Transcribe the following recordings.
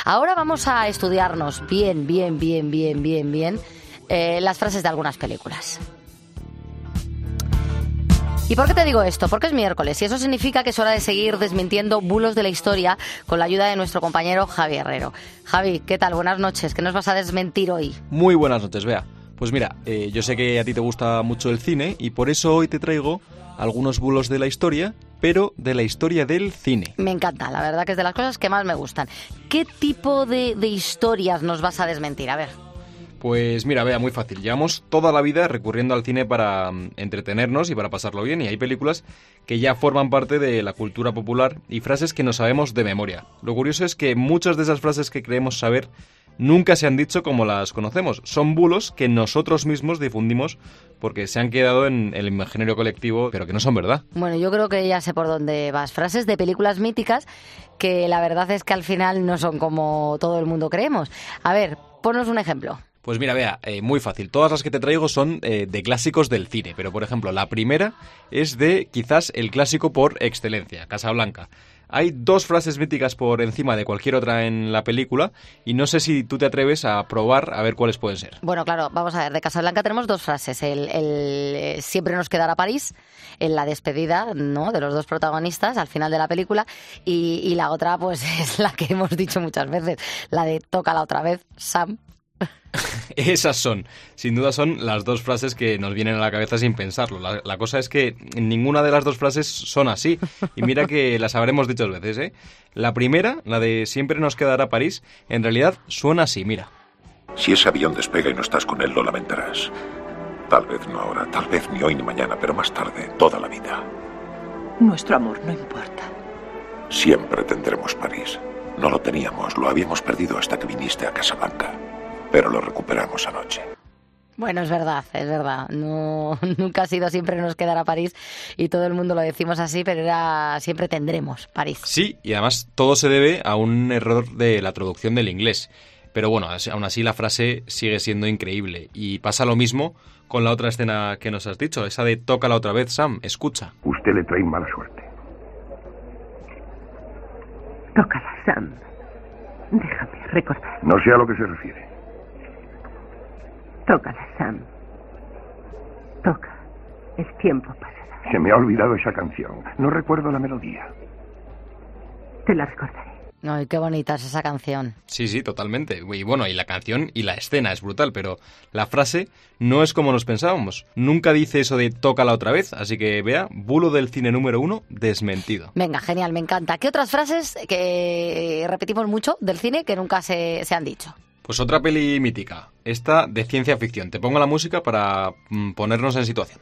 Ahora vamos a estudiarnos bien las frases de algunas películas. ¿Y por qué te digo esto? Porque es miércoles y eso significa que es hora de seguir desmintiendo bulos de la historia con la ayuda de nuestro compañero Javi Herrero. Javi, ¿qué tal? Buenas noches. ¿Qué nos vas a desmentir hoy? Muy buenas noches, Bea. Pues mira, yo sé que a ti te gusta mucho el cine y por eso hoy te traigo algunos bulos de la historia, pero de la historia del cine. Me encanta, la verdad que es de las cosas que más me gustan. ¿Qué tipo de historias nos vas a desmentir? A ver. Pues mira, Bea, muy fácil. Llevamos toda la vida recurriendo al cine para entretenernos y para pasarlo bien, y hay películas que ya forman parte de la cultura popular y frases que no sabemos de memoria. Lo curioso es que muchas de esas frases que creemos saber nunca se han dicho como las conocemos. Son bulos que nosotros mismos difundimos porque se han quedado en el imaginario colectivo, pero que no son verdad. Bueno, yo creo que ya sé por dónde vas. Frases de películas míticas que la verdad es que al final no son como todo el mundo creemos. A ver, ponnos un ejemplo. Pues mira, Bea, muy fácil. Todas las que te traigo son de clásicos del cine, pero por ejemplo, la primera es de quizás el clásico por excelencia, Casablanca. Hay dos frases míticas por encima de cualquier otra en la película y no sé si tú te atreves a probar a ver cuáles pueden ser. Bueno, claro, vamos a ver, de Casablanca tenemos dos frases. El siempre nos quedará París, en la despedida, ¿no?, de los dos protagonistas al final de la película, y la otra pues es la que hemos dicho muchas veces, la de tócala otra vez, Sam. Esas son, sin duda son las dos frases que nos vienen a la cabeza sin pensarlo. La cosa es que ninguna de las dos frases son así. Y mira que las habremos dicho veces, ¿eh? La primera, la de siempre nos quedará París, en realidad suena así, mira. Si ese avión despega y no estás con él, lo lamentarás. Tal vez no ahora, tal vez ni hoy ni mañana, pero más tarde, toda la vida. Nuestro amor no importa. Siempre tendremos París. No lo teníamos, lo habíamos perdido hasta que viniste a Casablanca. Pero lo recuperamos anoche. Bueno, es verdad. No, nunca ha sido siempre nos quedará París y todo el mundo lo decimos así, pero era siempre tendremos París. Sí, y además todo se debe a un error de la traducción del inglés. Pero bueno, aún así la frase sigue siendo increíble. Y pasa lo mismo con la otra escena que nos has dicho, esa de tócala otra vez, Sam, escucha. Usted le trae mala suerte. Tócala, Sam. Déjame recordar. No sé a lo que se refiere. Tócala, Sam. Toca. El tiempo pasará. Se me ha olvidado esa canción. No recuerdo la melodía. Te la recordaré. Ay, qué bonita es esa canción. Sí, totalmente. Y bueno, y la canción y la escena es brutal, pero la frase no es como nos pensábamos. Nunca dice eso de tócala otra vez, así que vea, bulo del cine número 1, desmentido. Venga, genial, me encanta. ¿Qué otras frases que repetimos mucho del cine que nunca se han dicho? Pues otra peli mítica, esta de ciencia ficción. Te pongo la música para ponernos en situación.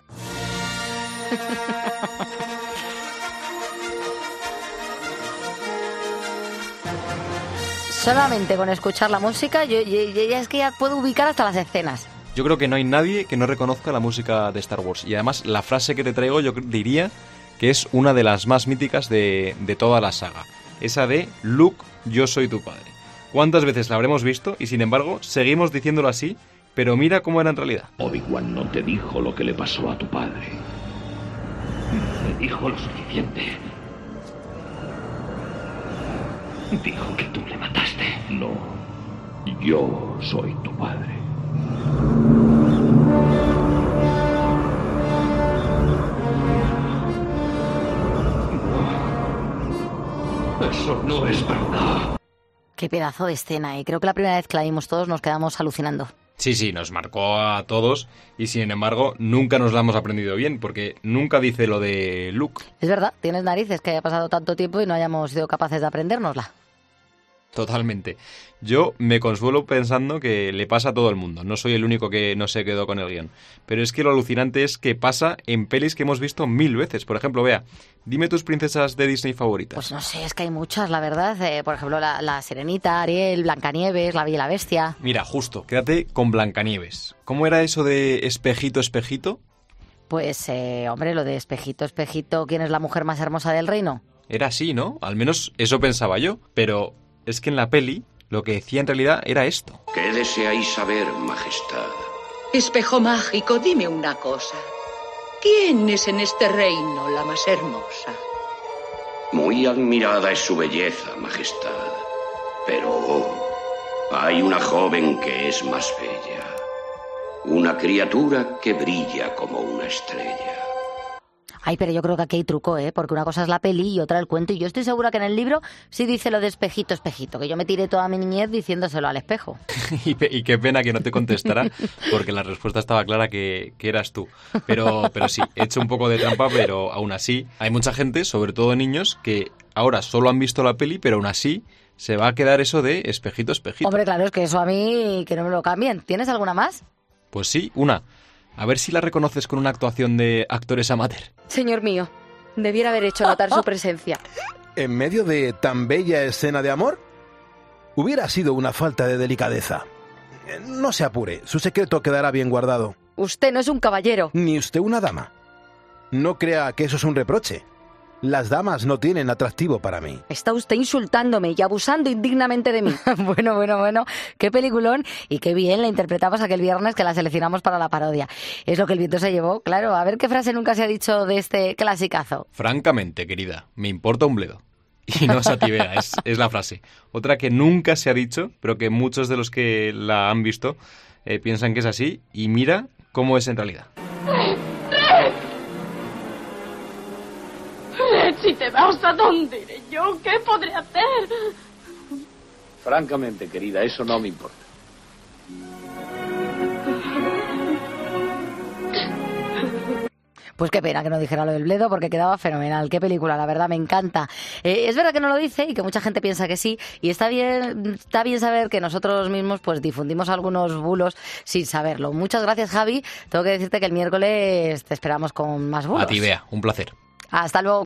Solamente con escuchar la música, yo es que ya puedo ubicar hasta las escenas. Yo creo que no hay nadie que no reconozca la música de Star Wars. Y además, la frase que te traigo yo diría que es una de las más míticas de toda la saga. Esa de Luke, yo soy tu padre. ¿Cuántas veces la habremos visto? Y sin embargo, seguimos diciéndolo así, pero mira cómo era en realidad. Obi-Wan no te dijo lo que le pasó a tu padre. No te dijo lo suficiente. Dijo que tú le mataste. No, yo soy tu padre. No, eso no es verdad. Qué pedazo de escena, y creo que la primera vez que la vimos todos nos quedamos alucinando. Sí, nos marcó a todos y sin embargo nunca nos la hemos aprendido bien porque nunca dice lo de Luke. Es verdad, tienes narices que haya pasado tanto tiempo y no hayamos sido capaces de aprendérnosla. Totalmente. Yo me consuelo pensando que le pasa a todo el mundo. No soy el único que no se quedó con el guión. Pero es que lo alucinante es que pasa en pelis que hemos visto 1000 veces. Por ejemplo, Bea, dime tus princesas de Disney favoritas. Pues no sé, es que hay muchas, la verdad. Por ejemplo, la Sirenita, Ariel, Blancanieves, La Bella y la Bestia. Mira, justo, quédate con Blancanieves. ¿Cómo era eso de espejito, espejito? Pues, hombre, lo de espejito, espejito, ¿quién es la mujer más hermosa del reino? Era así, ¿no? Al menos eso pensaba yo. Pero es que en la peli lo que decía en realidad era esto. ¿Qué deseáis saber, majestad? Espejo mágico, dime una cosa. ¿Quién es en este reino la más hermosa? Muy admirada es su belleza, majestad. Pero hay una joven que es más bella. Una criatura que brilla como una estrella. Ay, pero yo creo que aquí hay truco, ¿eh? Porque una cosa es la peli y otra el cuento. Y yo estoy segura que en el libro sí dice lo de espejito, espejito. Que yo me tiré toda mi niñez diciéndoselo al espejo. Y qué pena que no te contestara, porque la respuesta estaba clara que eras tú. Pero sí, he hecho un poco de trampa, pero aún así hay mucha gente, sobre todo niños, que ahora solo han visto la peli, pero aún así se va a quedar eso de espejito, espejito. Hombre, claro, es que eso a mí que no me lo cambien. ¿Tienes alguna más? Pues sí, una. A ver si la reconoces con una actuación de actores amateur. Señor mío, debiera haber hecho notar su presencia. ¿En medio de tan bella escena de amor? Hubiera sido una falta de delicadeza. No se apure, su secreto quedará bien guardado. Usted no es un caballero. Ni usted una dama. No crea que eso es un reproche. Las damas no tienen atractivo para mí. Está usted insultándome y abusando indignamente de mí. Bueno. Qué peliculón y qué bien la interpretamos aquel viernes que la seleccionamos para la parodia. Es lo que el viento se llevó, claro. A ver qué frase nunca se ha dicho de este clasicazo. Francamente, querida, me importa un bledo. Y no sativea, es la frase. Otra que nunca se ha dicho, pero que muchos de los que la han visto piensan que es así. Y mira cómo es en realidad. Si te vas, ¿a dónde iré yo? ¿Qué podré hacer? Francamente, querida, eso no me importa. Pues qué pena que no dijera lo del bledo porque quedaba fenomenal. Qué película, la verdad, me encanta. Es verdad que no lo dice y que mucha gente piensa que sí. Y está bien saber que nosotros mismos pues difundimos algunos bulos sin saberlo. Muchas gracias, Javi. Tengo que decirte que el miércoles te esperamos con más bulos. A ti, Bea, un placer. Hasta luego.